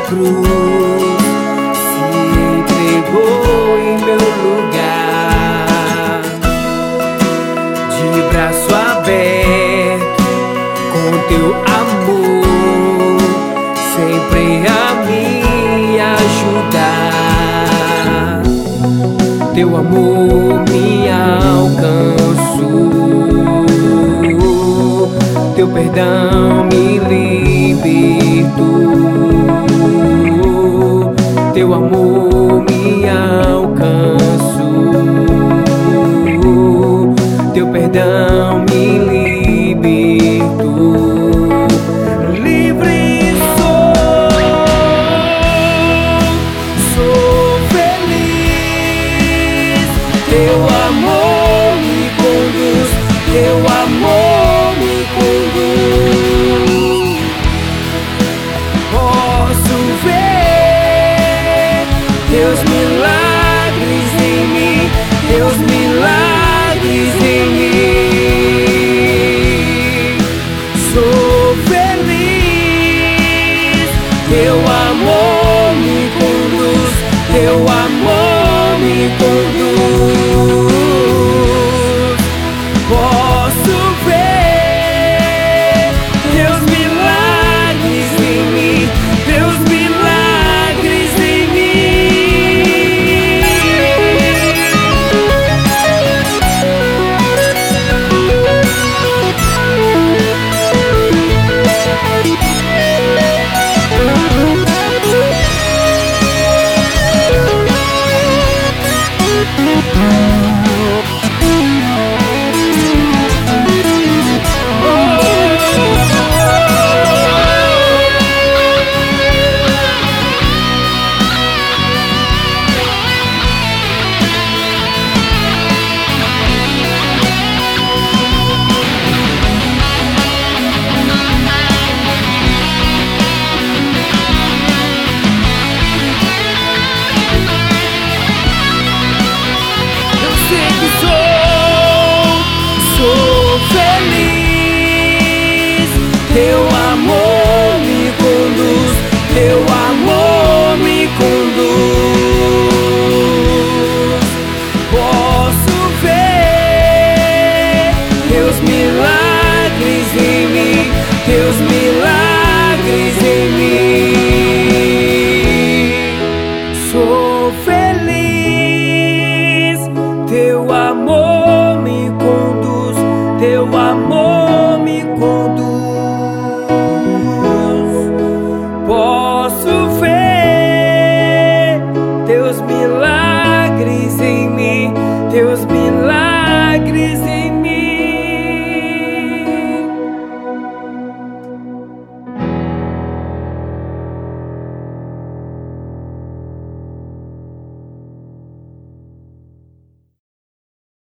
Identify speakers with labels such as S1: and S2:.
S1: cruz, se entregou em meu lugar, de braço aberto, com teu amor, sempre a me ajudar. Teu amor me alcançou, teu perdão me libertou, teu amor me alcançou, teu perdão me libertou. Livre sou feliz, teu amor me conduz, teu amor me conduz. Posso ver teus milagres em mim, teus milagres em mim. Sou feliz, teu amor me conduz, teu amor me conduz.